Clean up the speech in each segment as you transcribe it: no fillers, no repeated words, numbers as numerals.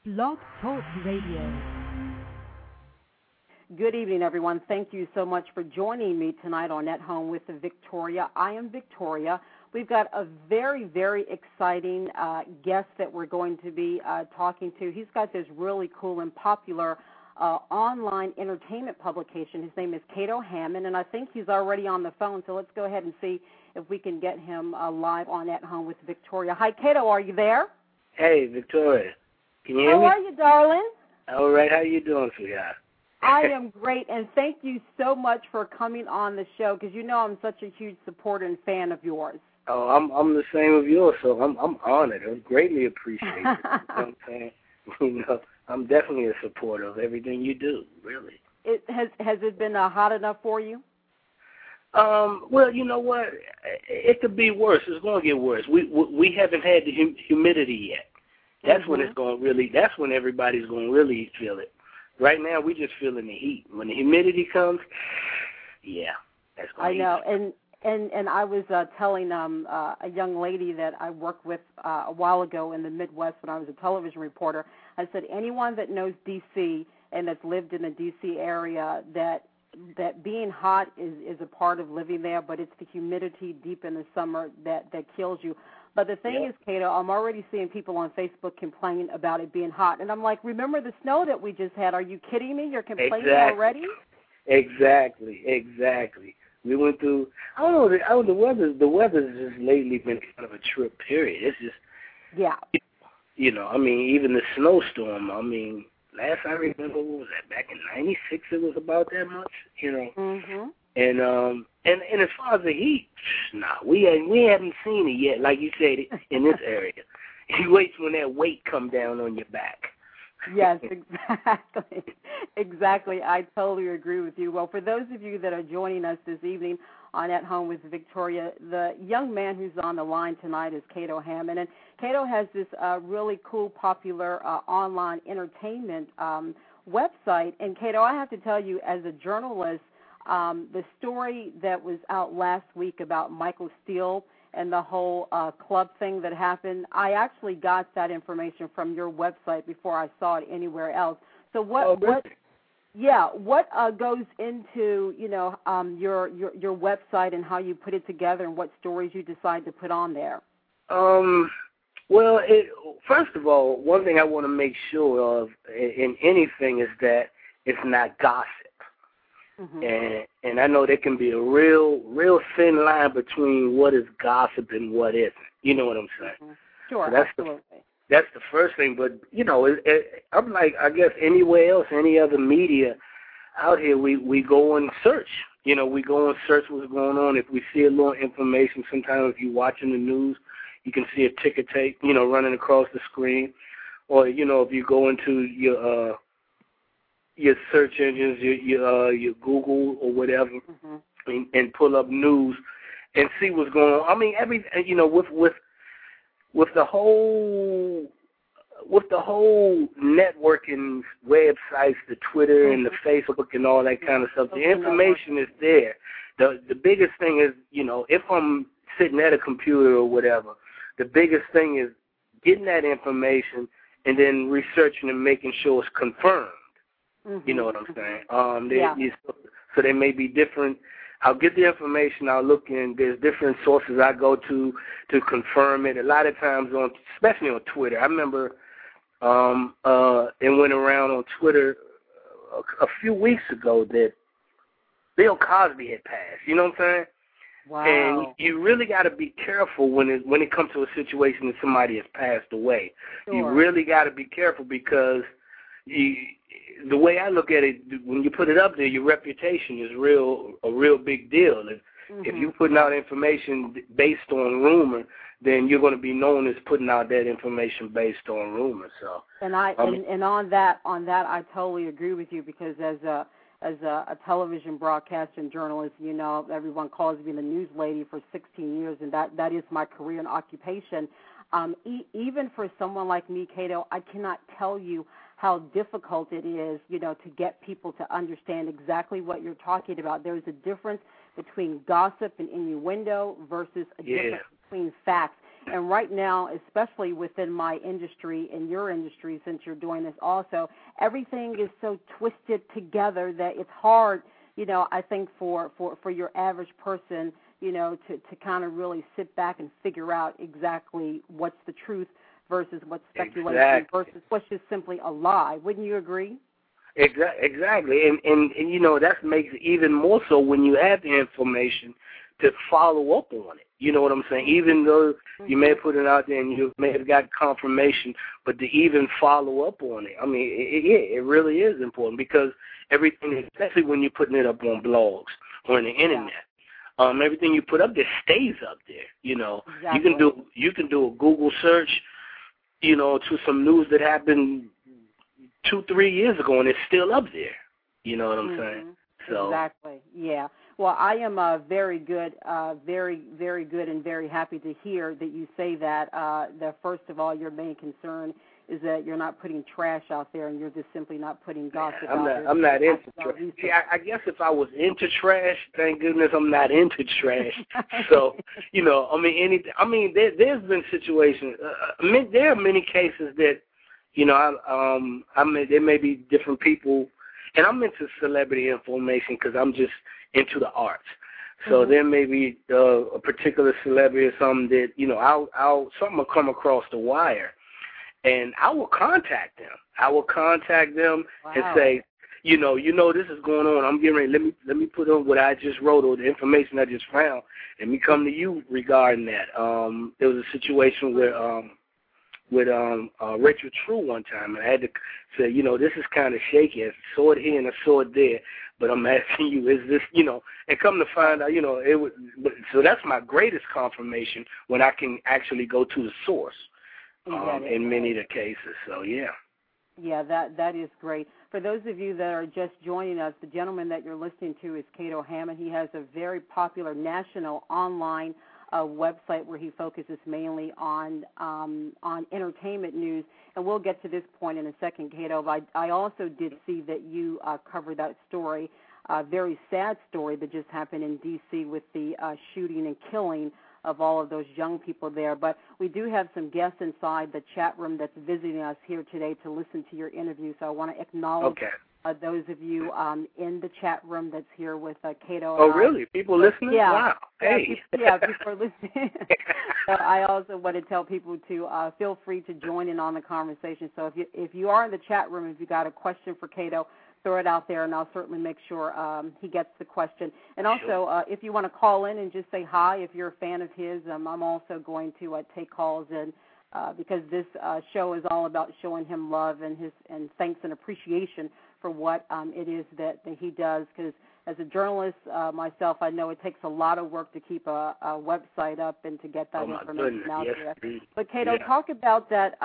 Blog Talk Radio. Good evening, everyone. Thank you so much for joining me tonight on At Home with Victoria. I am Victoria. We've got a very, very exciting guest that we're going to be talking to. He's got this really cool and popular online entertainment publication. His name is Cato Hammond, and I think he's already on the phone, so let's go ahead and see if we can get him live on At Home with Victoria. Hi, Cato, are you there? Hey, Victoria. Can you hear me? How are you, darling? All right. How you doing, sweetheart? I am great, and thank you so much for coming on the show, because you know I'm such a huge supporter and fan of yours. Oh, I'm the same of yours, so I'm honored. I greatly appreciate it. You know what I'm saying? You know, I'm definitely a supporter of everything you do, really. Has it been hot enough for you? Well, you know what? It could be worse. It's going to get worse. We haven't had the humidity yet. That's when it's going to really. That's when everybody's going to really feel it. Right now, we're just feeling the heat. When the humidity comes, yeah, that's going to. I know, and I was telling a young lady that I worked with a while ago in the Midwest when I was a television reporter. I said anyone that knows D.C. and that's lived in the D.C. area, that being hot is a part of living there, but it's the humidity deep in the summer that kills you. But the thing is, Cato, I'm already seeing people on Facebook complaining about it being hot. And I'm like, remember the snow that we just had? Are you kidding me? You're complaining already? Exactly. We went through, I don't know, the weather's just lately been kind of a trip period. It's just, you know, I mean, even the snowstorm, I mean, last I remember, what was that, back in 96 it was about that much, you know. And as far as the heat, we haven't seen it yet, like you said, in this area. You wait when that weight come down on your back. Yes, exactly. Exactly. I totally agree with you. Well, for those of you that are joining us this evening on At Home with Victoria, the young man who's on the line tonight is Cato Hammond. And Cato has this really cool, popular online entertainment website. And, Cato, I have to tell you, as a journalist, the story that was out last week about Michael Steele and the whole club thing that happened, I actually got that information from your website before I saw it anywhere else. So what goes into, you know, your website and how you put it together and what stories you decide to put on there? Well, first of all, one thing I want to make sure of in anything is that it's not gossip. And I know there can be a real thin line between what is gossip and what isn't. You know what I'm saying? Sure, so absolutely. That's the first thing. But, you know, I'm like, I guess anywhere else, any other media out here, we go and search. You know, we go and search what's going on. If we see a little information, sometimes if you're watching the news, you can see a ticker tape, you know, running across the screen. Or, you know, if you go into your search engines, your Google or whatever, and pull up news and see what's going on. I mean, you know, with the whole networking websites, the Twitter and the Facebook and all that kind of stuff, the information is there. The biggest thing is, you know, if I'm sitting at a computer or whatever, the biggest thing is getting that information and then researching and making sure it's confirmed. You know what I'm saying? So there may be different. I'll get the information. I'll look in. There's different sources I go to confirm it. A lot of times, especially on Twitter. I remember it went around on Twitter a few weeks ago that Bill Cosby had passed. You know what I'm saying? Wow. And you really got to be careful when it comes to a situation that somebody has passed away. Sure. You really got to be careful because the way I look at it, when you put it up there, your reputation is a real big deal. If you're putting out information based on rumor, then you're going to be known as putting out that information based on rumor. So, and on that, I totally agree with you because as a television broadcaster and journalist, you know, everyone calls me the news lady for 16 years, and that is my career and occupation. Even for someone like me, Cato, I cannot tell you how difficult it is, you know, to get people to understand exactly what you're talking about. There's a difference between gossip and innuendo versus a difference between facts. And right now, especially within my industry and your industry, since you're doing this also, everything is so twisted together that it's hard, I think for your average person, to kind of really sit back and figure out exactly what's the truth versus what's speculation versus what's just simply a lie. Wouldn't you agree? Exactly. And that makes it even more so when you have the information to follow up on it. You know what I'm saying? Even though you may have put it out there and you may have got confirmation, but to even follow up on it, I mean, it really is important because everything, especially when you're putting it up on blogs or on the internet, everything you put up there stays up there. Exactly. You can do a Google search, to some news that happened 2-3 years ago, and it's still up there. You know what I'm saying? So exactly. Yeah. Well, I am very good, very, very good, and very happy to hear that you say that. That first of all, your main concern is that you're not putting trash out there, and you're just simply not putting gossip out there. I'm not into trash. See, I guess if I was into trash, thank goodness I'm not into trash. So, there's been situations. There are many cases that, there may be different people, and I'm into celebrity information because I'm just into the arts. So there may be a particular celebrity or something that, something will come across the wire, and I will contact them. And say, this is going on. I'm getting ready. Let me put on what I just wrote or the information I just found. Let me come to you regarding that. There was a situation where with Rachel True one time, and I had to say, this is kind of shaky. I saw it here and I saw it there, but I'm asking you, is this, and come to find out, it was. So that's my greatest confirmation when I can actually go to the source in many of the cases. So yeah. Yeah, that is great. For those of you that are just joining us, the gentleman that you're listening to is Cato Hammond. He has a very popular national online website where he focuses mainly on entertainment news, and we'll get to this point in a second, Cato. But I also did see that you covered that story, a very sad story that just happened in D.C. with the shooting and killing of all of those young people there. But we do have some guests inside the chat room that's visiting us here today to listen to your interview, so I want to acknowledge those of you in the chat room that's here with Cato. Oh, really? People listening? Yeah. Wow. Hey. People are listening. So I also want to tell people to feel free to join in on the conversation. So if you are in the chat room, if you got a question for Cato, throw it out there, and I'll certainly make sure he gets the question. And also, if you want to call in and just say hi, if you're a fan of his, I'm also going to take calls in because this show is all about showing him love and thanks and appreciation for what it is that he does. Because as a journalist myself, I know it takes a lot of work to keep a website up and to get that information out there. But Cato, talk about that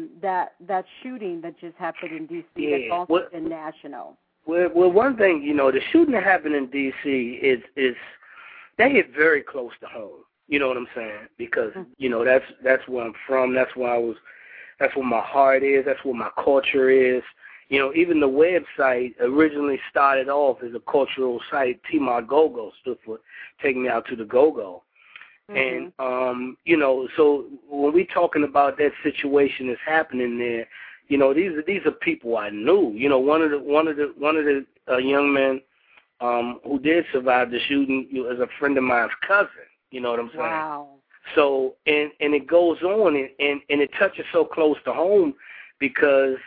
shooting that just happened in D.C. That's also been national. Well, one thing, the shooting that happened in D.C. is that hit very close to home. You know what I'm saying? Because that's where I'm from. That's where my heart is. That's where my culture is. Even the website originally started off as a cultural site. T-My-Go-Go stood for Take Me Out to the Go-Go. And, so when we're talking about that situation that's happening there, these are people I knew. One of the young men who did survive the shooting is a friend of mine's cousin. You know what I'm saying? Wow. So, and it goes on, and it touches so close to home because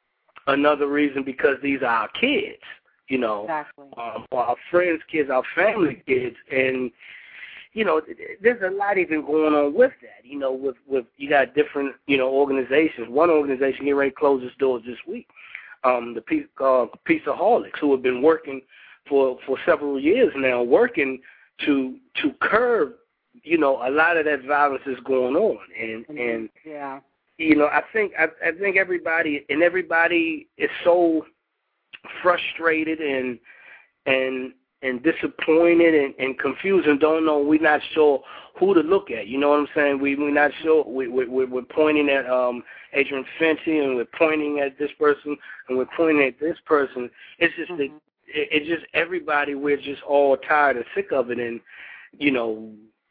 these are our kids, Exactly. Our friends' kids, our family kids, and, there's a lot even going on with that, with you got different, organizations. One organization here ain't closed its doors this week, the Peaceaholics, who have been working for several years now, working to curb, a lot of that violence is going on, and yeah. I think everybody is so frustrated and disappointed and confused and don't know. We're not sure who to look at. You know what I'm saying? We're not sure. We're pointing at Adrian Fenty, and we're pointing at this person, and we're pointing at this person. It's just that it's just everybody. We're just all tired and sick of it, and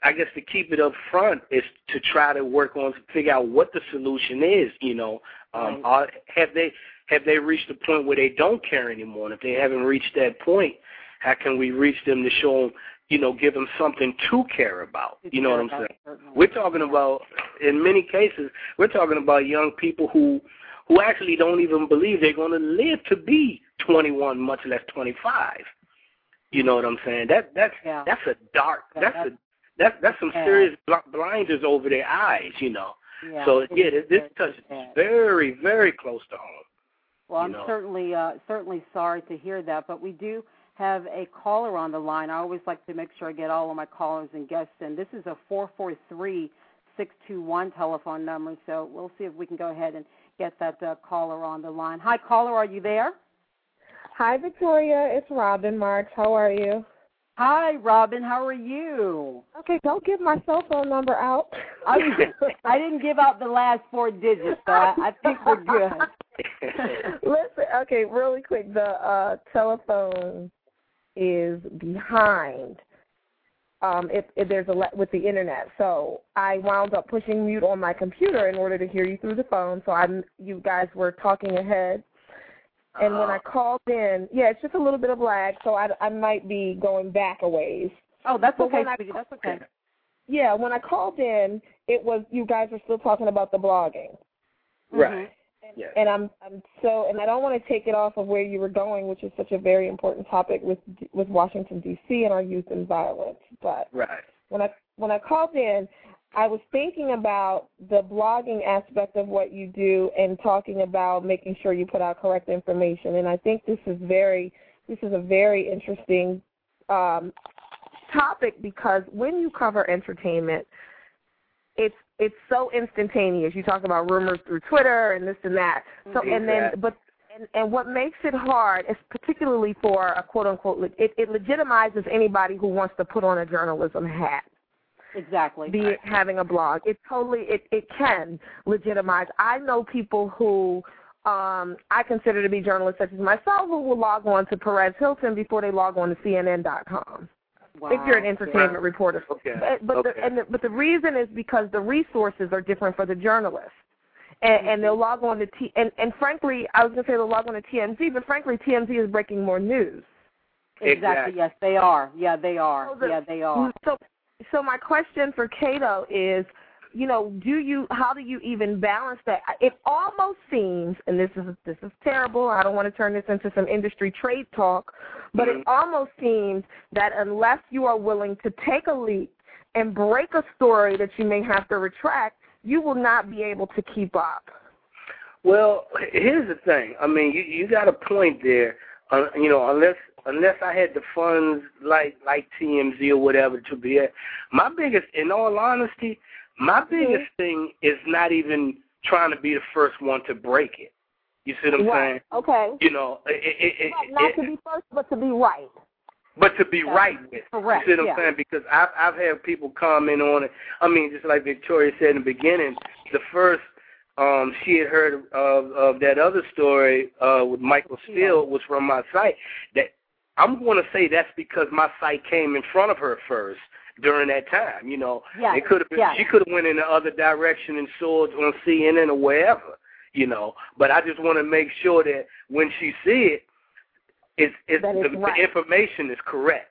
I guess to keep it up front is to try to work on, figure out what the solution is, have they reached the point where they don't care anymore? And if they haven't reached that point, how can we reach them to show them, give them something to care about? You know what I'm saying? Certainly. We're talking about, in many cases, we're talking about young people who actually don't even believe they're going to live to be 21, much less 25. You know what I'm saying? That's a dark. That's some serious blinders over their eyes. Yeah, so this touches very, very close to home. Well, I'm certainly sorry to hear that, but we do have a caller on the line. I always like to make sure I get all of my callers and guests in. This is a 443-621 telephone number, so we'll see if we can go ahead and get that caller on the line. Hi, caller, are you there? Hi, Victoria. It's Robin March. How are you? Hi, Robin. How are you? Okay, don't give my cell phone number out. I didn't give out the last 4 digits, so I think we're good. Listen, okay, really quick. The telephone is behind. If there's with the internet, so I wound up pushing mute on my computer in order to hear you through the phone. So you guys were talking ahead. And when I called in, it's just a little bit of lag, so I might be going back a ways. Oh, that's okay, sweetie. That's okay. Yeah, when I called in, it was you guys were still talking about the blogging. Right. And and I don't want to take it off of where you were going, which is such a very important topic with Washington D.C. and our youth and violence. But when I called in, I was thinking about the blogging aspect of what you do and talking about making sure you put out correct information. And I think this is a very interesting topic because when you cover entertainment, it's so instantaneous. You talk about rumors through Twitter and this and that. So and what makes it hard is particularly for a quote unquote it legitimizes anybody who wants to put on a journalism hat. Exactly. Be it having a blog. It can legitimize. I know people who I consider to be journalists such as myself who will log on to Perez Hilton before they log on to CNN.com. Wow. If you're an entertainment reporter. Okay. But the reason is because the resources are different for the journalists. And they'll log on to and frankly, I was going to say they'll log on to TMZ, but frankly, TMZ is breaking more news. Exactly. Yes, they are. Yeah, they are. They are. So my question for Cato is, how do you even balance that? It almost seems, and this is terrible, I don't want to turn this into some industry trade talk, but it almost seems that unless you are willing to take a leap and break a story that you may have to retract, you will not be able to keep up. Well, here's the thing. I mean, you got a point there. Unless I had the funds like TMZ or whatever to be at, in all honesty, my biggest thing is not even trying to be the first one to break it. You see what I'm saying? Okay. Not to be first, but to be right. But to be right with it. Correct. You see what I'm saying? Because I've had people comment on it. I mean, just like Victoria said in the beginning, the first she had heard of that other story with Michael Steele was from my site. That I'm going to say that's because my site came in front of her first during that time. It could have been she could have went in the other direction and saw it on CNN or wherever. But I just want to make sure that when she see it, the information is correct.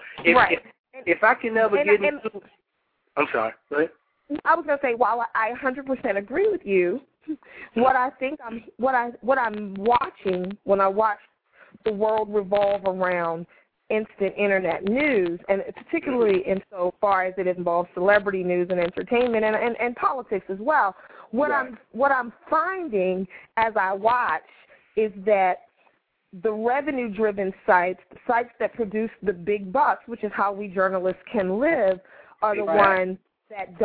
If I can never get into, I'm sorry. Go ahead. I was going to say, while I 100% agree with you, what I'm watching when I watch the world revolve around instant internet news, and particularly insofar as it involves celebrity news and entertainment and politics as well. What I'm finding as I watch is that the revenue-driven sites that produce the big bucks, which is how we journalists can live, are the ones that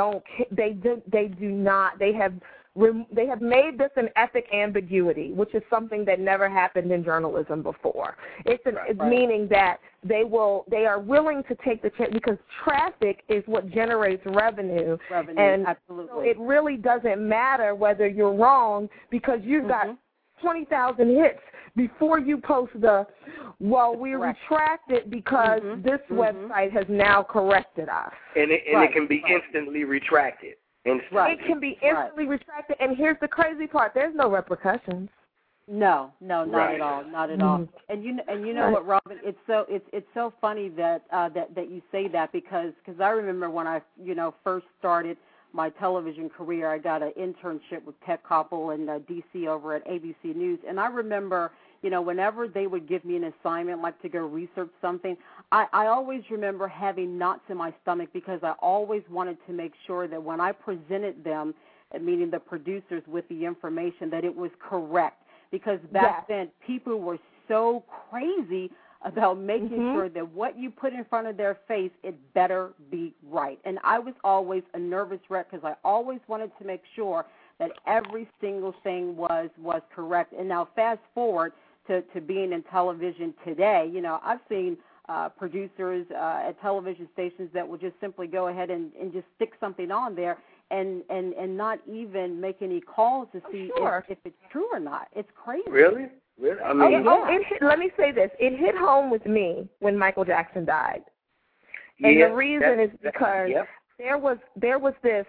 they have made this an ethic ambiguity, which is something that never happened in journalism before. It's meaning that they are willing to take the chance because traffic is what generates revenue. And absolutely. So it really doesn't matter whether you're wrong because you've got 20,000 hits before you post we retracted because this website has now corrected us. And it can be instantly retracted. It can be instantly retracted, and here's the crazy part: there's no repercussions. No, not at all, not at all. And you know what, Robin? It's so funny that you say that because I remember when I first started my television career, I got an internship with Ted Koppel and DC over at ABC News, and I remember whenever they would give me an assignment like to go research something, I always remember having knots in my stomach because I always wanted to make sure that when I presented them, meaning the producers, with the information, that it was correct. Because back then, people were so crazy about making sure that what you put in front of their face, it better be right. And I was always a nervous wreck because I always wanted to make sure that every single thing was correct. And now fast forward to being in television today, I've seen producers at television stations that will just simply go ahead and just stick something on there and not even make any calls to see if it's true or not. It's crazy. Really? I mean, let me say this. It hit home with me when Michael Jackson died. And the reason is because there was this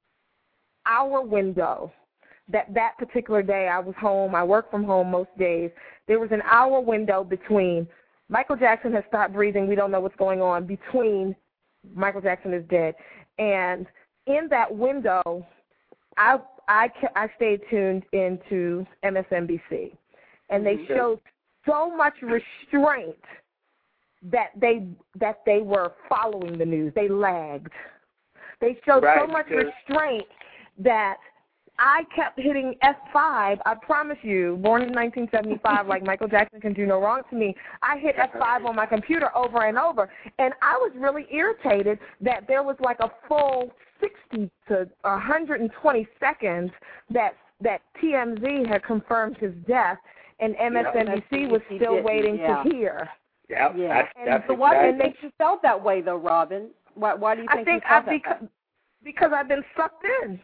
hour window that particular day. I was home. I work from home most days. There was an hour window between Michael Jackson has stopped breathing, we don't know what's going on, between Michael Jackson is dead. And in that window, I stayed tuned into MSNBC, and they showed so much restraint that they were following the news. They lagged. They showed so much restraint that I kept hitting F5. I promise you, born in 1975, like Michael Jackson can do no wrong to me, I hit F5 on my computer over and over. And I was really irritated that there was like a full 60 to 120 seconds that TMZ had confirmed his death, and MSNBC was still waiting to hear. So why do you think you felt that way, though, Robin? Why do you think you felt that way? Because I've been sucked in.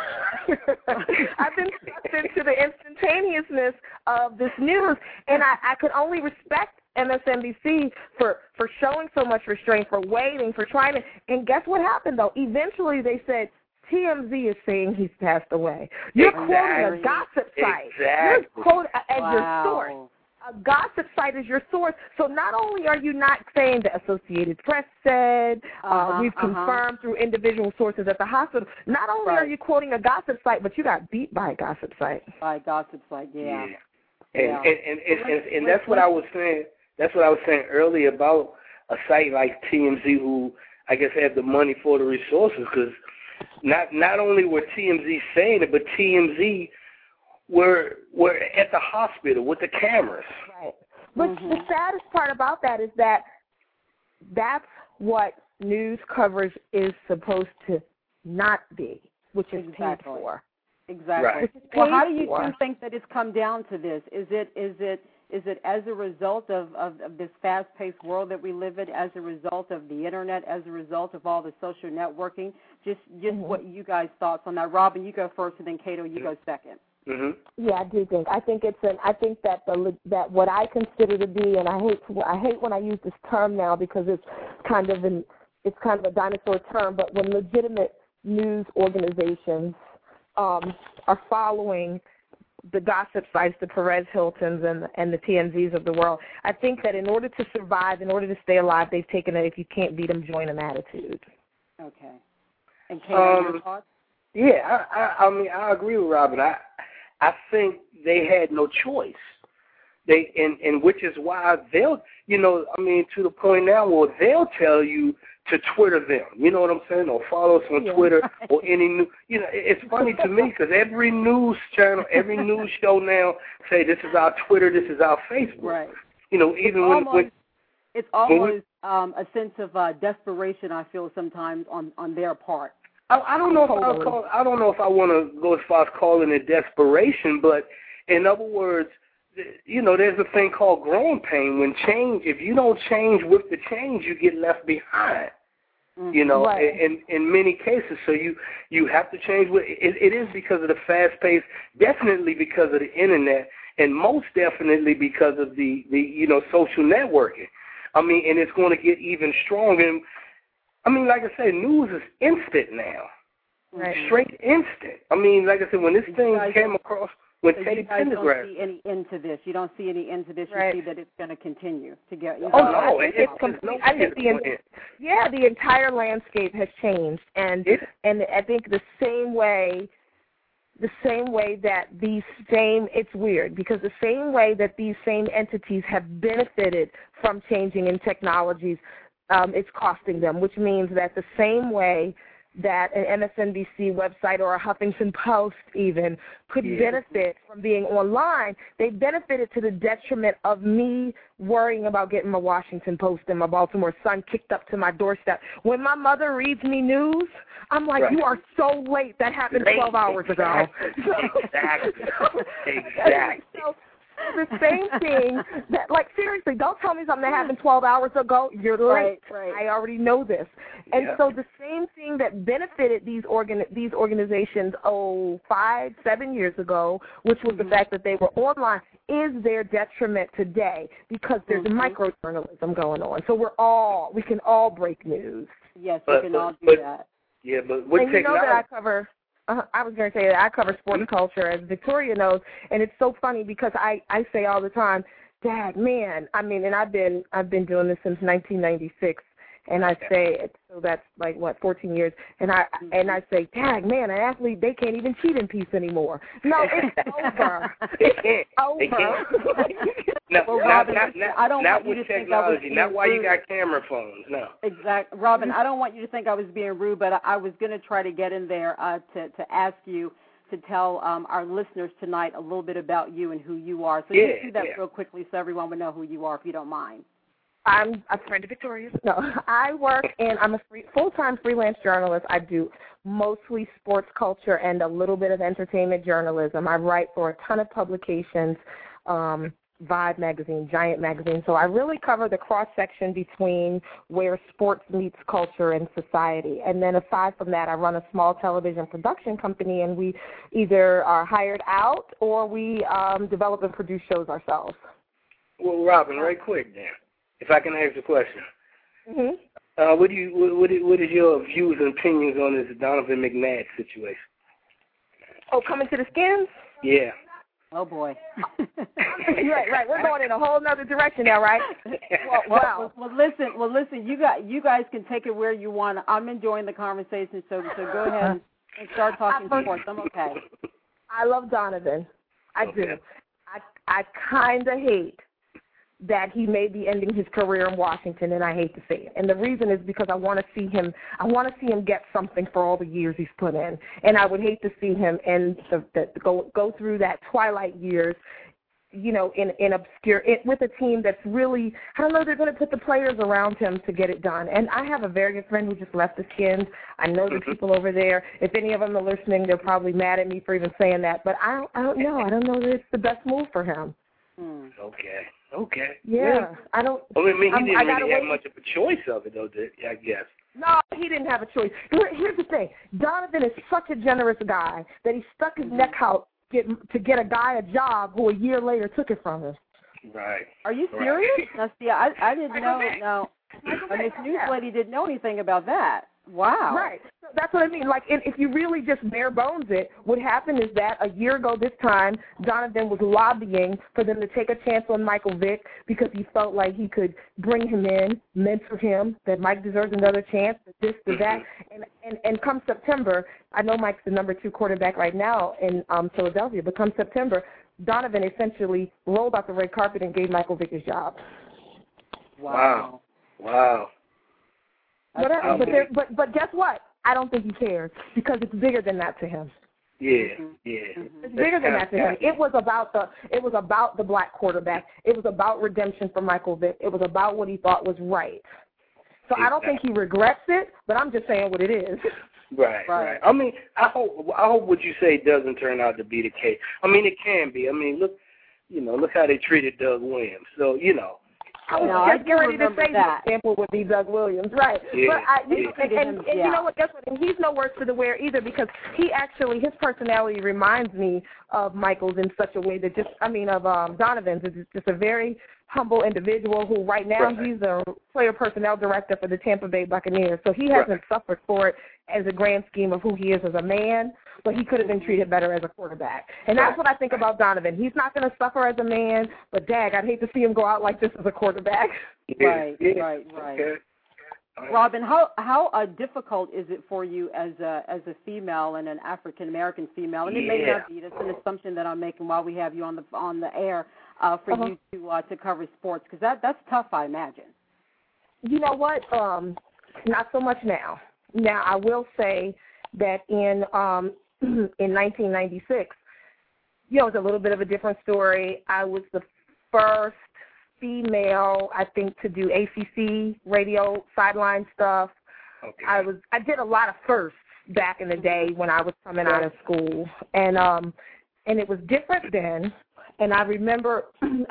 I've been sucked into the instantaneousness of this news, and I could only respect MSNBC for showing so much restraint, for waiting, for trying to. And guess what happened, though? Eventually they said, TMZ is saying he's passed away. You're quoting a gossip site. You're quoting as your source. A gossip site is your source. So not only are you not saying the Associated Press said, we've confirmed through individual sources at the hospital, not only are you quoting a gossip site, but you got beat by a gossip site. By a gossip site, And that's what I was saying. That's what I was saying earlier about a site like TMZ, who I guess had the money for the resources, because not only were TMZ saying it, but TMZ were at the hospital with the cameras. Right. But the saddest part about that is that that's what news coverage is supposed to not be, which is paid for. Exactly. Right. Well, how do you think that it's come down to this? Is it as a result of this fast-paced world that we live in, as a result of the Internet, as a result of all the social networking? Just what you guys' thoughts on that. Robin, you go first, and then Cato, you go second. Yeah, I do think. I think that what I consider to be, and I hate when I use this term now because it's kind of a dinosaur term, but when legitimate news organizations are following the gossip sites, the Perez Hiltons and the TMZs of the world, I think that in order to survive, in order to stay alive, they've taken a if you can't beat them, join them attitude. Okay. And Cato, your thoughts? Yeah, I mean, I agree with Robin. I think they had no choice. And which is why they'll, to the point now where they'll tell you to Twitter them. You know what I'm saying? Or follow us on Twitter or any new. It's funny to me because every news channel, every news show now say this is our Twitter, this is our Facebook. Right. Even when it's almost a sense of desperation, I feel sometimes on their part. I don't know if I want to go as far as calling it desperation, but in other words, there's a thing called growing pain. When change, if you don't change with the change, you get left behind. Right. In many cases, so you have to change. It is because of the fast pace, definitely because of the Internet, and most definitely because of the social networking. I mean, and it's going to get even stronger. I mean, like I said, news is instant now. Right. Straight instant. I mean, like I said, when this thing came across, when Teddy Pendergrass. You don't see any end to this. You don't see any end to this. Right. You see that it's going to continue to get. Oh no, the entire landscape has changed, and I think the same way that it's weird because the same way that these same entities have benefited from changing in technologies, it's costing them, which means that the same way that an MSNBC website or a Huffington Post even could benefit from being online, they benefited to the detriment of me worrying about getting my Washington Post and my Baltimore Sun kicked up to my doorstep. When my mother reads me news, I'm like, you are so late. That happened 12 hours ago. Exactly. So the same thing that, like, seriously, don't tell me something that happened 12 hours ago. You're late. Right. I already know this. And so the same thing that benefited these organizations 5-7 years ago, which was the fact that they were online, is their detriment today because there's microjournalism going on. So we can all break news. Yes, we can all do that. Yeah, but with technology, you know that I cover. I was going to say that I cover sports culture, as Victoria knows, and it's so funny because I say all the time, Dad, man, I mean, and I've been doing this since 1996, and I say, so that's like, 14 years, and I say, Dad, man, an athlete, they can't even cheat in peace anymore. No, it's over. It's over. I don't want you to think I was not why you got camera phones, no. Exactly. Robin, I don't want you to think I was being rude, but I was going to try to get in there to ask you to tell our listeners tonight a little bit about you and who you are. So just do that real quickly so everyone would know who you are, if you don't mind. I'm a friend of Victoria's. No, I work and I'm a full-time freelance journalist. I do mostly sports culture and a little bit of entertainment journalism. I write for a ton of publications, Vibe magazine, Giant magazine. So I really cover the cross-section between where sports meets culture and society. And then aside from that, I run a small television production company, and we either are hired out or we develop and produce shows ourselves. Well, Robin, right quick then, if I can ask a question. Mm-hmm. What is your views and opinions on this Donovan McNabb situation? Oh, coming to the Skins? Yeah. Oh, boy. Right. We're going in a whole other direction now, right? Well, listen. You guys can take it where you want. I'm enjoying the conversation, so go ahead and start talking sports. I'm okay. I love Donovan. I do. I kind of hate that he may be ending his career in Washington, and I hate to say it. And the reason is because I want to see him get something for all the years he's put in. And I would hate to see him go through that twilight years, in obscure with a team that's really, I don't know, they're going to put the players around him to get it done. And I have a very good friend who just left the Skins. I know the people over there. If any of them are listening, they're probably mad at me for even saying that. But I don't know. I don't know that it's the best move for him. Okay. Yeah, I don't. I mean, he didn't really have much of a choice of it, though, I guess. No, he didn't have a choice. Here's the thing. Donovan is such a generous guy that he stuck his neck out to get a guy a job who a year later took it from him. Right. Are you serious? Now, see, I didn't know. No, and this news lady didn't know anything about that. Wow. Right. So that's what I mean. Like, if you really just bare bones it, what happened is that a year ago this time, Donovan was lobbying for them to take a chance on Michael Vick because he felt like he could bring him in, mentor him, that Mike deserves another chance, this, that. And come September, I know Mike's the number 2 quarterback right now in Philadelphia, but come September, Donovan essentially rolled out the red carpet and gave Michael Vick his job. Wow. But guess what? I don't think he cares because it's bigger than that to him. Yeah. It's bigger than that to him. It was about the black quarterback. It was about redemption for Michael Vick. It was about what he thought was right. So I don't think he regrets it, but I'm just saying what it is. Right. I mean, I hope what you say doesn't turn out to be the case. I mean, it can be. I mean, look how they treated Doug Williams. So, I was just getting ready to say that example would be Doug Williams, right? Yeah. But you know what? Guess what? And he's no worse for the wear either, because he actually, his personality reminds me of Michael's in such a way that of Donovan's. Is just a very humble individual who right now he's a player personnel director for the Tampa Bay Buccaneers. So he hasn't suffered for it as a grand scheme of who he is as a man, but he could have been treated better as a quarterback. And that's what I think about Donovan. He's not going to suffer as a man, but dag, I'd hate to see him go out like this as a quarterback. Right. Okay. Robin, how difficult is it for you as a female and an African American female? And it may not be. That's an assumption that I'm making while we have you on the air for you to cover sports, because that's tough, I imagine. You know what? Not so much now. Now I will say that in 1996, it was a little bit of a different story. I was the first female, I think, to do ACC radio sideline stuff. Okay. I did a lot of firsts back in the day when I was coming out of school, and it was different then. And I remember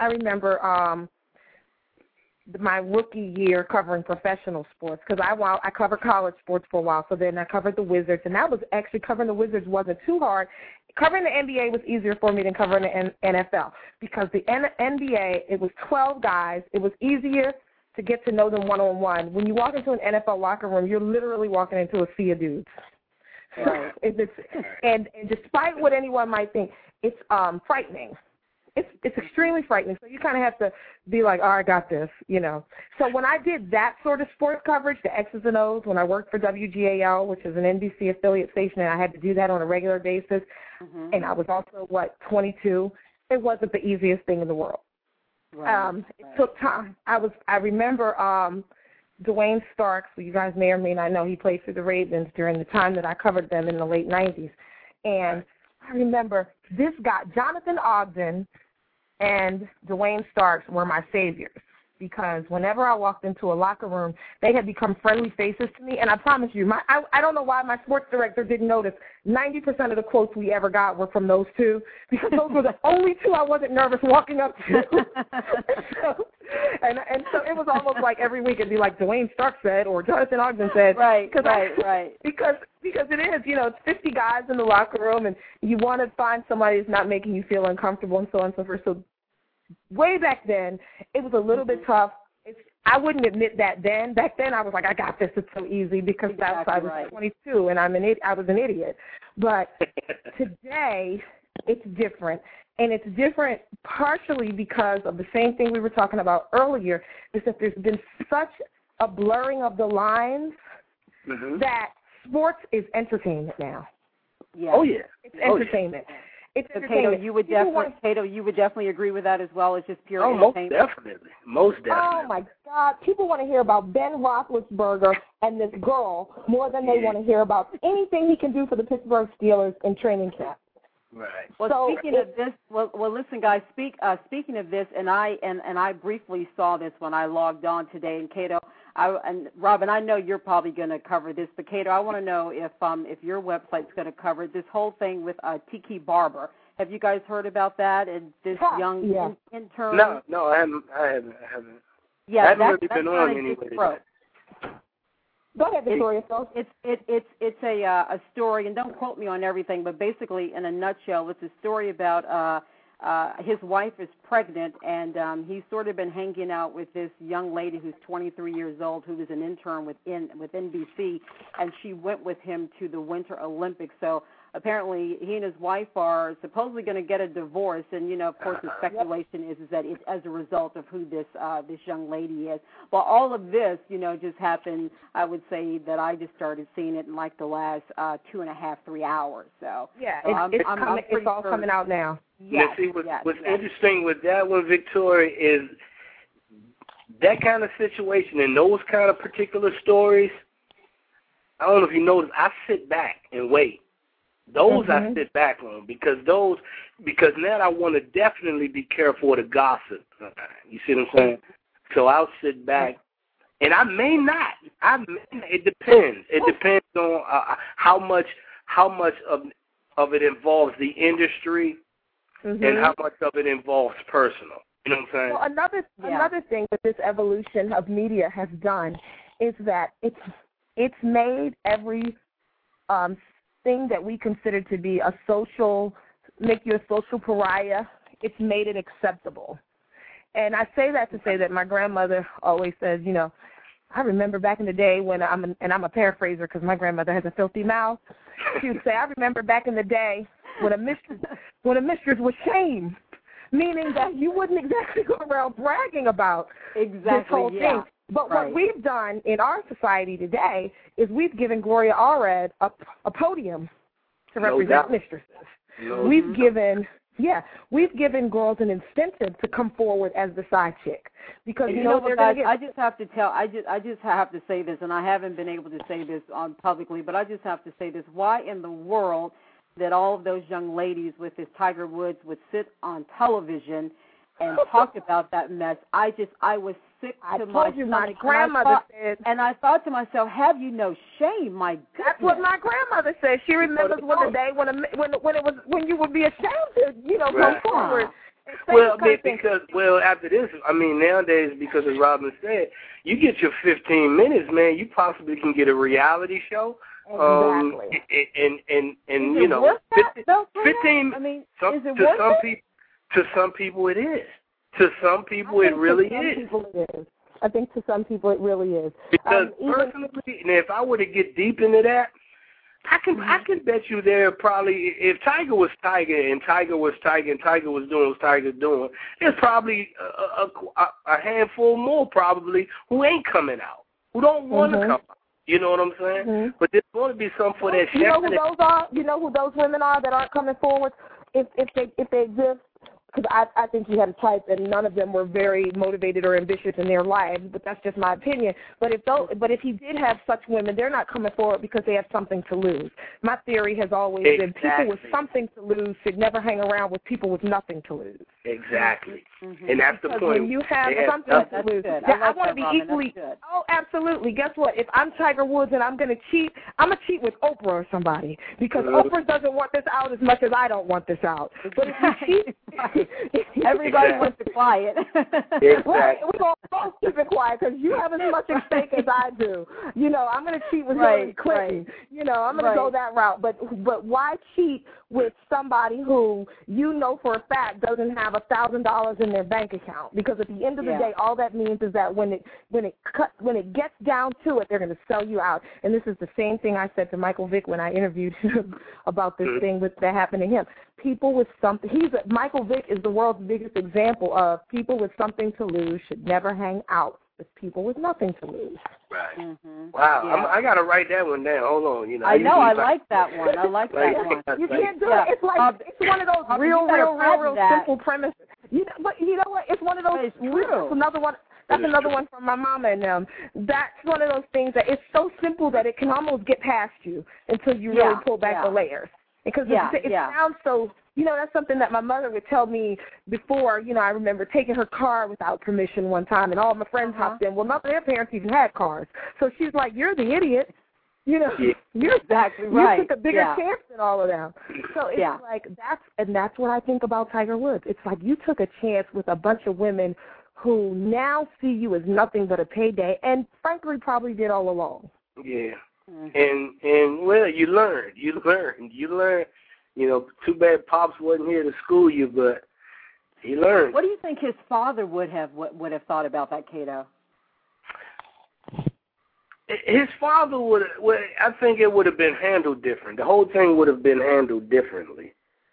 my rookie year covering professional sports, because I covered college sports for a while. So then I covered the Wizards, and that was actually, covering the Wizards wasn't too hard. Covering the NBA was easier for me than covering the NFL, because the NBA, it was 12 guys. It was easier to get to know them one-on-one. When you walk into an NFL locker room, you're literally walking into a sea of dudes. Right. And despite what anyone might think, it's frightening. It's extremely frightening. So you kind of have to be like, I got this, So when I did that sort of sports coverage, the X's and O's, when I worked for WGAL, which is an NBC affiliate station, and I had to do that on a regular basis, and I was also, 22, it wasn't the easiest thing in the world. It took time. I remember Dwayne Starks, who you guys may or may not know, he played for the Ravens during the time that I covered them in the late 90s. And I remember this guy, Jonathan Ogden, and Dwayne Starks were my saviors, because whenever I walked into a locker room, they had become friendly faces to me. And I promise you, I don't know why my sports director didn't notice. 90% of the quotes we ever got were from those two, because those were the only two I wasn't nervous walking up to. and so it was almost like every week it'd be like Dwayne Starks said or Jonathan Ogden said. Right. Because it is, it's 50 guys in the locker room, and you want to find somebody who's not making you feel uncomfortable and so on and so forth. So way back then, it was a little bit tough. I wouldn't admit that then. Back then, I was like, I got this. It's so easy, because I was 22 and I was an idiot. But today, it's different. And it's different partially because of the same thing we were talking about earlier, is that there's been such a blurring of the lines that sports is entertainment now. Yeah. Oh, yeah. It's entertainment. It's Cato, you would definitely agree with that as well. It's just pure entertainment. Most definitely. Oh my God, people want to hear about Ben Roethlisberger and this girl more than they want to hear about anything he can do for the Pittsburgh Steelers in training camp. Right. Well, speaking of this, listen, guys. Speaking of this, and I briefly saw this when I logged on today. And Cato, and Robin, I know you're probably going to cover this, but Cato, I want to know if your website's going to cover this whole thing with Tiki Barber. Have you guys heard about that? And this young intern? No, I haven't. Yeah, I haven't really been on anyway. Go ahead, Victoria. It's a story, and don't quote me on everything, but basically, in a nutshell, it's a story about his wife is pregnant, and he's sort of been hanging out with this young lady who's 23 years old, who was an intern with NBC, and she went with him to the Winter Olympics. So apparently, he and his wife are supposedly going to get a divorce, and of course, the speculation is that it's as a result of who this young lady is. Well, all of this, just happened. I would say that I just started seeing it in like the last 2.5, 3 hours. So it's all coming out now. Yes. Now, see, what's interesting with that one, Victoria, is that kind of situation and those kind of particular stories. I don't know if you notice, I sit back and wait. Those I sit back on because now I want to definitely be careful of the gossip. You see what I'm saying? So I'll sit back, and I may not. It depends. It depends on how much of it involves the industry and how much of it involves personal. You know what I'm saying? Well, another thing that this evolution of media has done is that it's made every thing that we consider to be make you a social pariah. It's made it acceptable. And I say that to say that my grandmother always says, you know, I remember back in the day when I'm a paraphraser because my grandmother has a filthy mouth. She would say, I remember back in the day when a mistress was shamed, meaning that you wouldn't exactly go around bragging about this whole thing. But what we've done in our society today is we've given Gloria Allred a podium to represent mistresses. We've given girls an incentive to come forward as the side chick because you know what, guys, I just have to say this, and I haven't been able to say this publicly, but I just have to say this: why in the world that all of those young ladies with this Tiger Woods would sit on television and talk about that mess? I was sick to my stomach. My grandmother said, and I thought to myself, have you no shame? My goodness. That's what my grandmother said. She remembers the day when you would be ashamed to, you know, come forward. Well, after this, I mean, nowadays, because as Robin said, you get your 15 minutes, man. You possibly can get a reality show. Exactly. And you know, 15. I mean, to some people it is. To some people it really is. I think to some people it really is. Because personally, and if I were to get deep into that, I can bet you there probably, if Tiger was Tiger and Tiger was Tiger and Tiger was doing what Tiger doing, there's probably a handful more probably who ain't coming out, who don't want to come out. You know what I'm saying? But there's going to be some for that. You know who those are? You know who those women are that aren't coming forward? If they exist. Because I think he had a type, and none of them were very motivated or ambitious in their lives. But that's just my opinion. But if he did have such women, they're not coming forward because they have something to lose. My theory has always been people with something to lose should never hang around with people with nothing to lose. Exactly, and that's the point. When you have something to lose, I want to be equally. Oh, absolutely. Guess what? If I'm Tiger Woods and I'm going to cheat, I'm going to cheat with Oprah or somebody because Oprah doesn't want this out as much as I don't want this out. But if you cheat. Everybody wants to quiet. Exactly. Right, we're going to both keep it quiet because you have as much at stake as I do. You know, I'm going to cheat with Hillary Clinton. You know, I'm going to go that route. But why cheat with somebody who you know for a fact doesn't have $1,000 in their bank account? Because at the end of the day, all that means is that when it gets down to it, they're going to sell you out. And this is the same thing I said to Michael Vick when I interviewed him about this thing that happened to him. People with something. Michael Vick is the world's biggest example of people with something to lose should never hang out with people with nothing to lose. Right. Wow. I got to write that one down. Hold on. You know. I know. I like that one. I like that one. You can't do it. It's like it's one of those real simple premises. You know what? It's one of those. It's true. It's another one. That's another one from my mama and them. That's one of those things that it's so simple that it can almost get past you until you really pull back the layers. Because it sounds so, you know, that's something that my mother would tell me before. You know, I remember taking her car without permission one time, and all my friends hopped in. Well, none of their parents even had cars. So she's like, you're the idiot. You know, you're exactly right. You took a bigger chance than all of them. So it's like, that's what I think about Tiger Woods. It's like you took a chance with a bunch of women who now see you as nothing but a payday, and frankly probably did all along. Yeah. And well, you learn. You know, too bad Pops wasn't here to school you, but he learned. What do you think his father would have thought about that, Kato? His father I think it would have been handled different. The whole thing would have been handled differently.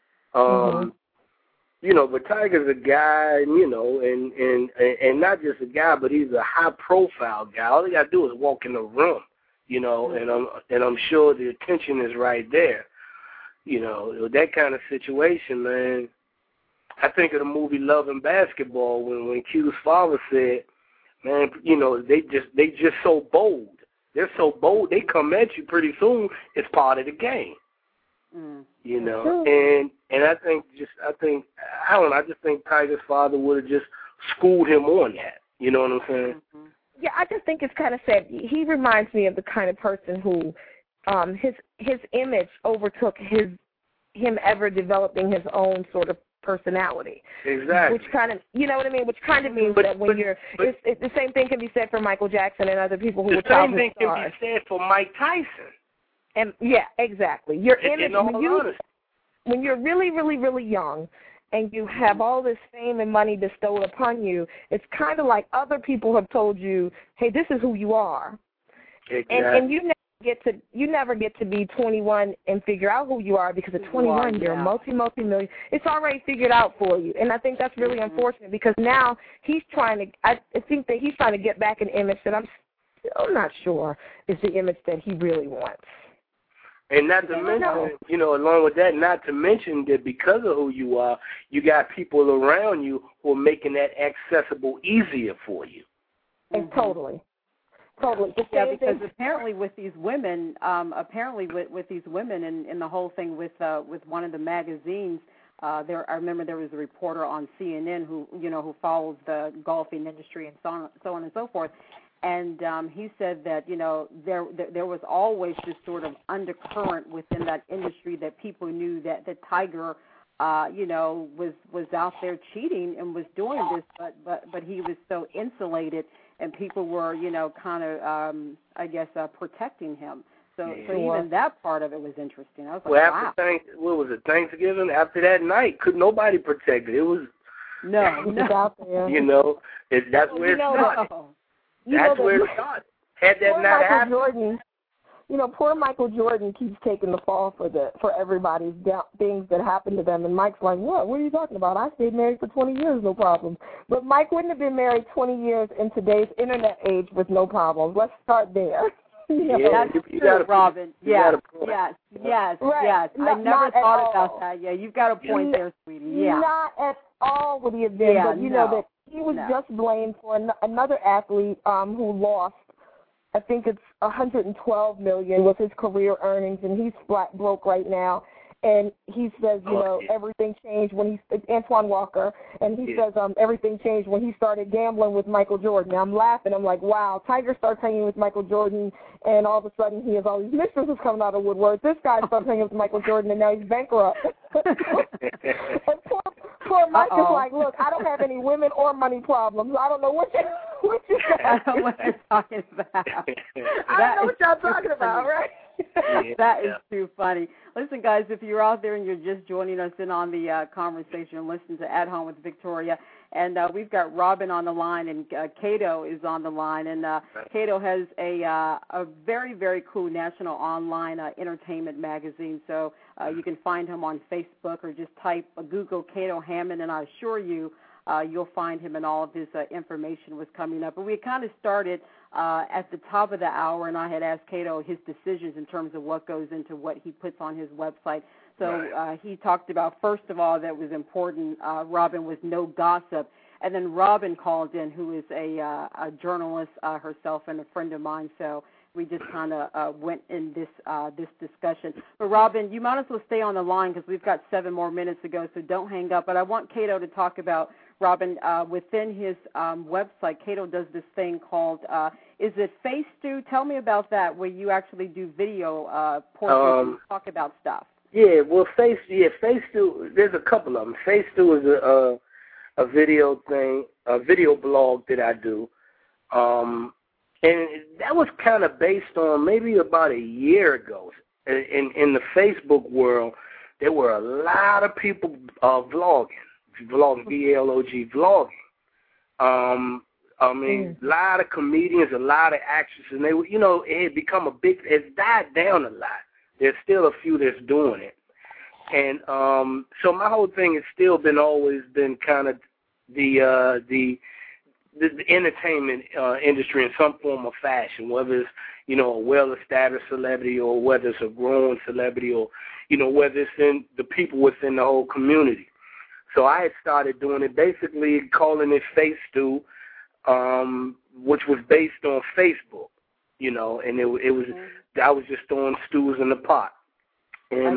You know, but Tiger's a guy, you know, and not just a guy, but he's a high-profile guy. All he got to do is walk in the room. You know, and I'm sure the attention is right there. You know, that kind of situation, man. I think of the movie Love and Basketball when Q's father said, "Man, you know, they just so bold. They're so bold. They come at you pretty soon. It's part of the game." You know, and I don't know. I just think Tiger's father would have just schooled him on that. You know what I'm saying? Yeah, I just think it's kind of sad. He reminds me of the kind of person who his image overtook him ever developing his own sort of personality. Exactly. Which kind of, you know what I mean? Which kind of means that when it's the same thing can be said for Michael Jackson and other people who were childhood stars. The same thing can be said for Mike Tyson. And yeah, exactly. Your image when you're really, really, really young, and you have all this fame and money bestowed upon you, it's kind of like other people have told you, hey, this is who you are. Exactly. And you never get to be 21 and figure out who you are, because at 21 you're a multi-million. It's already figured out for you. And I think that's really unfortunate, because now I think that he's trying to get back an image that I'm still not sure is the image that he really wants. And not to mention, along with that, not to mention that because of who you are, you got people around you who are making that accessible easier for you. And totally. Yeah, because apparently with these women, with these women and the whole thing with one of the magazines, I remember there was a reporter on CNN who follows the golfing industry and so on and so forth. And he said that, there was always this sort of undercurrent within that industry that people knew that Tiger, was out there cheating and was doing this, but he was so insulated, and people were, kind of, protecting him. So even that part of it was interesting. I was like, wow. What was it, Thanksgiving? After that night, could nobody protect it? It was no. Out there. That's where it started. That's where it started. Had that not happened. Poor Michael Jordan keeps taking the fall for everybody's things that happen to them. And Mike's like, what are you talking about? I stayed married for 20 years, no problem. But Mike wouldn't have been married 20 years in today's internet age with no problems. Let's start there. That's true, Robin. Yes. Right. Yes. I never thought about that. Yeah, you've got a point there, sweetie. Yeah. Not at all would he have been, but that he was just blamed for another athlete who lost. I think it's $112 million was his career earnings, and he's flat broke right now. And he says, everything changed when Antoine Walker, and he says everything changed when he started gambling with Michael Jordan. Now, I'm laughing. I'm like, wow, Tiger starts hanging with Michael Jordan, and all of a sudden he has all these mistresses coming out of woodwork. This guy starts hanging with Michael Jordan, and now he's bankrupt. And poor Mike is like, look, I don't have any women or money problems. I don't know what you I don't know what you're talking about. I don't know what y'all talking about, right? That is too funny. Listen, guys, if you're out there and you're just joining us in on the conversation, listen to At Home with Victoria. And we've got Robin on the line, and Cato is on the line. And Cato has a very, very cool national online entertainment magazine. So you can find him on Facebook or just Google Cato Hammond, and I assure you, you'll find him, and all of his information was coming up. But we kind of started at the top of the hour, and I had asked Cato his decisions in terms of what goes into what he puts on his website. So he talked about, first of all, that was important, Robin, was no gossip. And then Robin called in, who is a journalist herself and a friend of mine. So we just kind of went in this discussion. But, Robin, you might as well stay on the line because we've got 7 more minutes to go, so don't hang up. But I want Cato to talk about, Robin, within his website, Cato does this thing called, is it FaceStew? Tell me about that, where you actually do video portraits and talk about stuff. Yeah, well, FaceStew, there's a couple of them. FaceStew is a video thing, a video blog that I do. And that was kind of based on maybe about a year ago. In the Facebook world, there were a lot of people vlogging, V-L-O-G, vlogging. A lot of comedians, a lot of actors, and they were, it had become it's died down a lot. There's still a few that's doing it. And so my whole thing has always been kind of the entertainment industry in some form or fashion, whether it's, a well-established celebrity or whether it's a growing celebrity or, whether it's in the people within the whole community. So I had started doing it, basically calling it FaceStew, which was based on Facebook, and it was I was just throwing stews in the pot. And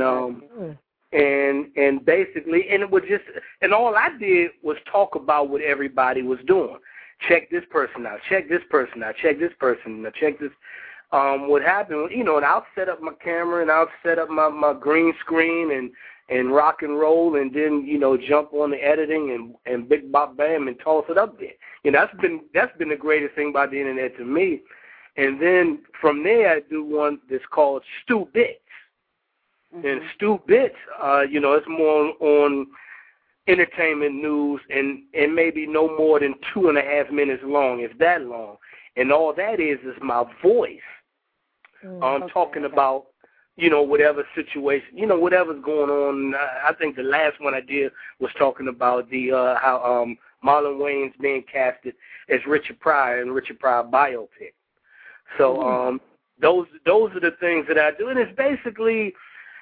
and basically, and it was just, and all I did was talk about what everybody was doing. Check this person out, check this person out, check this person out, check this. What happened, and I'll set up my camera and I'll set up my green screen and rock and roll, and then jump on the editing and big bop bam and toss it up there. That's been the greatest thing about the internet to me. And then from there I do one that's called Stu Bits. Mm-hmm. And Stu Bits, it's more on entertainment news and maybe no more than 2.5 minutes long, if that long. And all that is my voice. Talking about, whatever situation, whatever's going on. I think the last one I did was talking about how Marlon Wayne's being casted as Richard Pryor in Richard Pryor biopic. So those are the things that I do, and it's basic.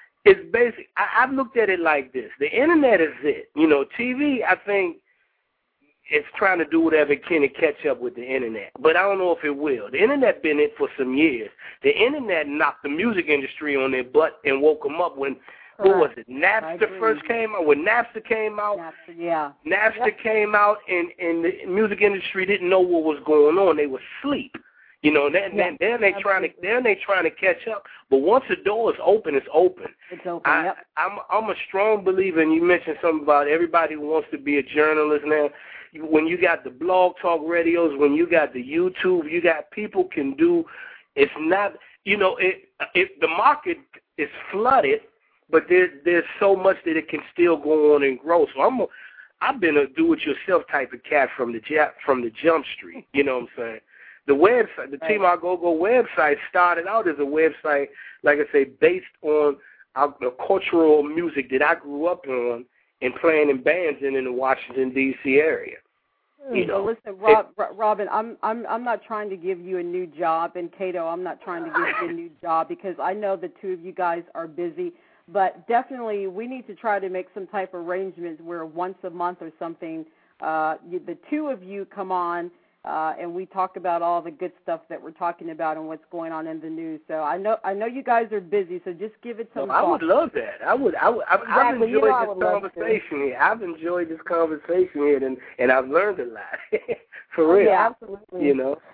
I've looked at it like this: the internet is it. TV, I think, it's trying to do whatever it can to catch up with the internet, but I don't know if it will. The internet been it for some years. The internet knocked the music industry on their butt and woke them up when, what was it, Napster first came out? When Napster came out, Napster came out, and the music industry didn't know what was going on. They were asleep. Then they trying to catch up. But once the door is open, it's open. It's open. Yep. I'm a strong believer, and you mentioned something about everybody who wants to be a journalist now. When you got the blog talk radios, when you got the YouTube, you got people can do. It's not, the market is flooded, but there's so much that it can still go on and grow. So I've been a do-it-yourself type of cat from the jump street. You know what I'm saying? The website, the Team Our Go-Go website started out as a website, like I say, based on the cultural music that I grew up on and playing in bands in the Washington, D.C. area. Well, listen, Robin, I'm not trying to give you a new job, and Cato, I'm not trying to give you a new job because I know the two of you guys are busy, but definitely we need to try to make some type of arrangements where once a month or something, the two of you come on and we talk about all the good stuff that we're talking about and what's going on in the news. So I know you guys are busy, so just give it some thought. I would love that. I've enjoyed this conversation here. I've enjoyed this conversation here, and I've learned a lot. For real. Yeah, absolutely.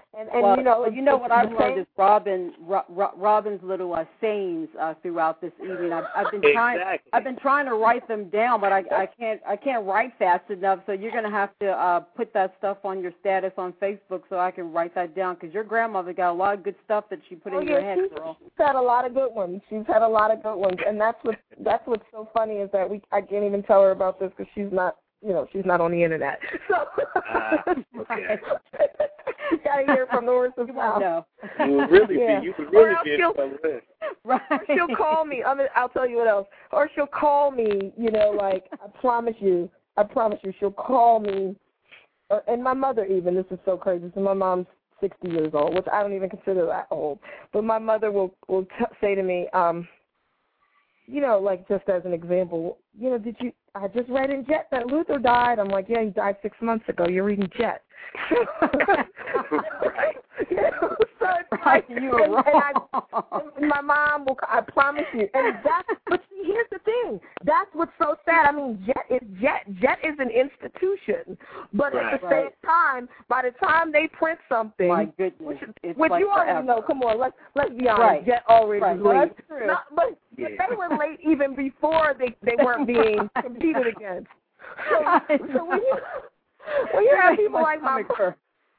And what I've learned is Robin's little sayings throughout this evening. I've been trying to write them down, but I can't write fast enough. So you're going to have to put that stuff on your status on Facebook so I can write that down, because your grandmother got a lot of good stuff that she put in your head, girl. She's had a lot of good ones. And that's what's so funny is that I can't even tell her about this because she's not on the internet. So okay. You gotta hear from the horse's mouth. No. You would really be Right. She'll call me. I'll tell you what else. Or she'll call me. I promise you, she'll call me. And my mother even. This is so crazy. So my mom's 60 years old, which I don't even consider that old. But my mother will say to me, just as an example, I just read in Jet that Luther died. I'm like, yeah, he died 6 months ago. You're reading Jet. Right? So it's like, you were wrong. And my mom will, I promise you. But see, here's the thing. That's what's so sad. I mean, Jet is Jet. Jet is an institution. But at the same time, by the time they print something, my goodness, which you already know, come on, let's be honest, Jet already was late. Well, that's true. But they were late even before they weren't being competed against. So when you have people like my mother,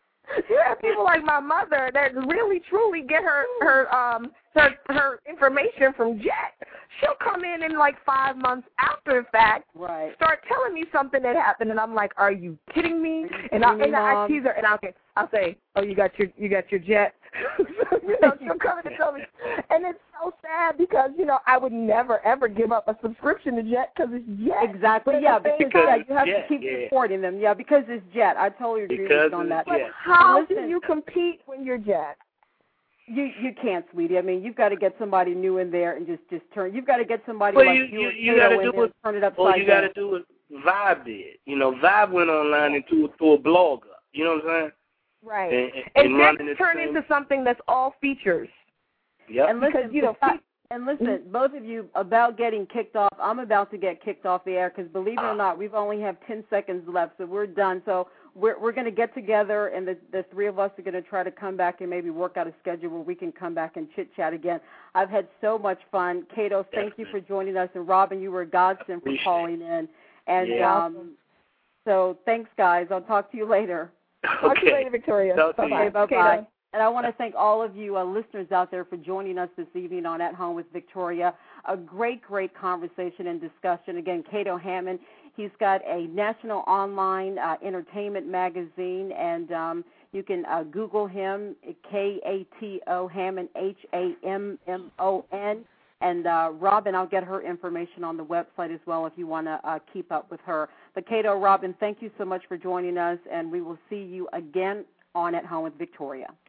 that really truly get her information from Jet. She'll come in like 5 months after the fact, start telling me something that happened, and I'm like, "Are you kidding me?" And I tease her, and I'll say, "Oh, you got your Jet." She'll come in and tell me, and it's so sad because I would never ever give up a subscription to Jet because it's Jet. Exactly, because you have to keep supporting them. Yeah, because it's Jet. I totally agree with you on that. But how do you compete when you're Jet? You can't, sweetie. I mean, you've got to get somebody new in there and just turn. You've got to get somebody like you got to do it. Turn it upside down. Well, you got to do what Vibe did. Vibe went online and threw a blog up. You know what I'm saying? Right. And then turn into something that's all features. Yep. And listen, And listen, both of you, about getting kicked off, I'm about to get kicked off the air because, believe it or not, we've only have 10 seconds left, so we're done. So we're going to get together, and the three of us are going to try to come back and maybe work out a schedule where we can come back and chit-chat again. I've had so much fun. Cato, thank you for joining us. And, Robin, you were a godsend for calling in. And so thanks, guys. I'll talk to you later. Talk to you later, Victoria. Bye-bye. Bye-bye. And I want to thank all of you listeners out there for joining us this evening on At Home with Victoria. A great, great conversation and discussion. Again, Cato Hammond, he's got a national online entertainment magazine, and you can Google him, Kato Hammond, Hammon. And Robin, I'll get her information on the website as well if you want to keep up with her. But Cato, Robin, thank you so much for joining us, and we will see you again on At Home with Victoria.